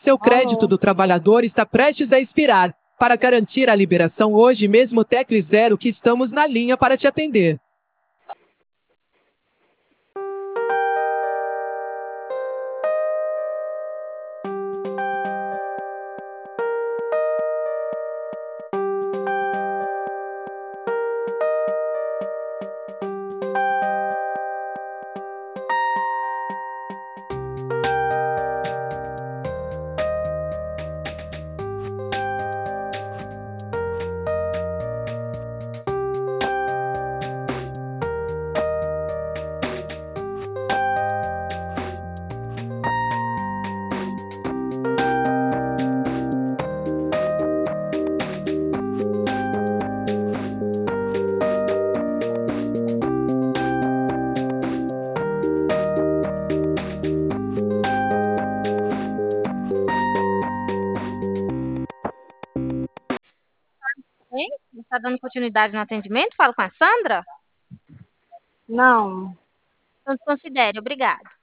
Seu crédito Alô? do trabalhador está prestes a expirar. Para garantir a liberação hoje mesmo, tecle 0 que estamos na linha para te atender. Hein? Está dando continuidade no atendimento? Falo com a Sandra? Não. Então, considere. Obrigada.